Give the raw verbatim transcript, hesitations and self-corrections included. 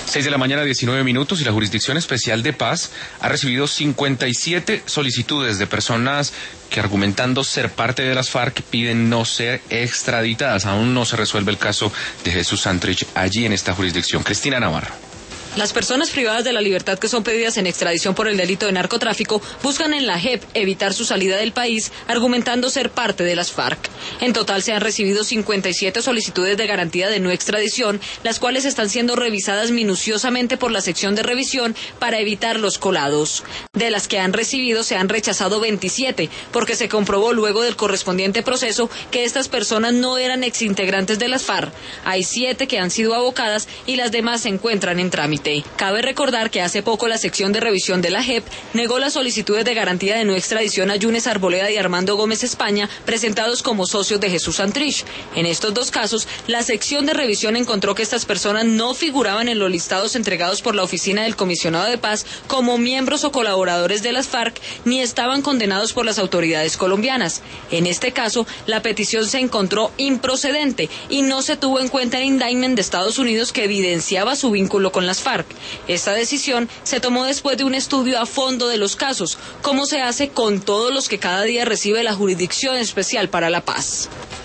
seis de la mañana, diecinueve minutos, y la Jurisdicción Especial de Paz ha recibido cincuenta y siete solicitudes de personas que, argumentando ser parte de las FARC, piden no ser extraditadas. Aún no se resuelve el caso de Jesús Santrich allí en esta jurisdicción. Cristina Navarro. Las personas privadas de la libertad que son pedidas en extradición por el delito de narcotráfico buscan en la J E P evitar su salida del país, argumentando ser parte de las FARC. En total se han recibido cincuenta y siete solicitudes de garantía de no extradición, las cuales están siendo revisadas minuciosamente por la sección de revisión para evitar los colados. De las que han recibido se han rechazado veintisiete, porque se comprobó luego del correspondiente proceso que estas personas no eran exintegrantes de las FARC. Hay siete que han sido abocadas y las demás se encuentran en trámite. Cabe recordar que hace poco la sección de revisión de la J E P negó las solicitudes de garantía de no extradición a Yunes Arboleda y Armando Gómez España, presentados como socios de Jesús Santrich. En estos dos casos, la sección de revisión encontró que estas personas no figuraban en los listados entregados por la Oficina del Comisionado de Paz como miembros o colaboradores de las FARC, ni estaban condenados por las autoridades colombianas. En este caso, la petición se encontró improcedente y no se tuvo en cuenta el indictment de Estados Unidos que evidenciaba su vínculo con las FARC. Esta decisión se tomó después de un estudio a fondo de los casos, como se hace con todos los que cada día recibe la Jurisdicción Especial para la Paz.